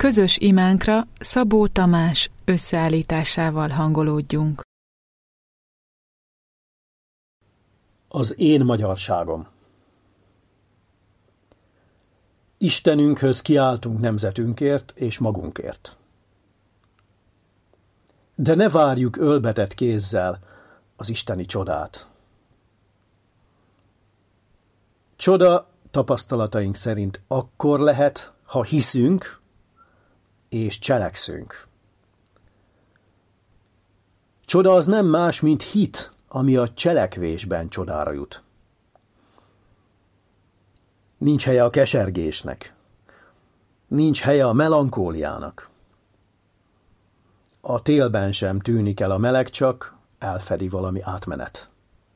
Közös imánkra Szabó Tamás összeállításával hangolódjunk. Az én magyarságom. Istenünkhöz kiáltunk nemzetünkért és magunkért. De ne várjuk ölbetett kézzel az isteni csodát. Csoda tapasztalataink szerint akkor lehet, ha hiszünk és cselekszünk. Csoda az nem más, mint hit, ami a cselekvésben csodára jut. Nincs helye a kesergésnek. Nincs helye a melankóliának. A télben sem tűnik el a meleg, csak elfedi valami átmenet.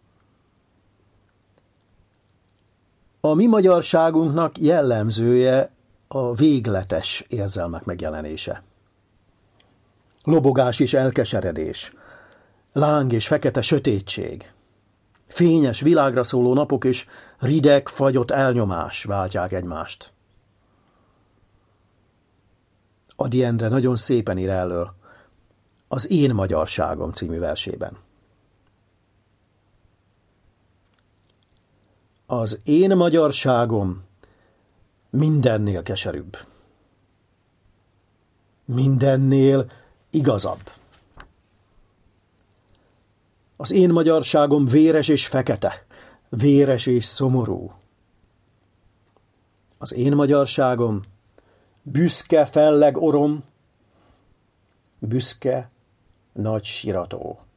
A mi magyarságunknak jellemzője a végletes érzelmek megjelenése. Lobogás és elkeseredés, láng és fekete sötétség, fényes világra szóló napok és rideg, fagyott elnyomás váltják egymást. Ady Endre nagyon szépen ír erről az Én magyarságom című versében. Az én magyarságom mindennél keserűbb. Mindennél igazabb. Az én magyarságom véres és fekete, véres és szomorú. Az én magyarságom büszke felleg orom, büszke nagy sirató.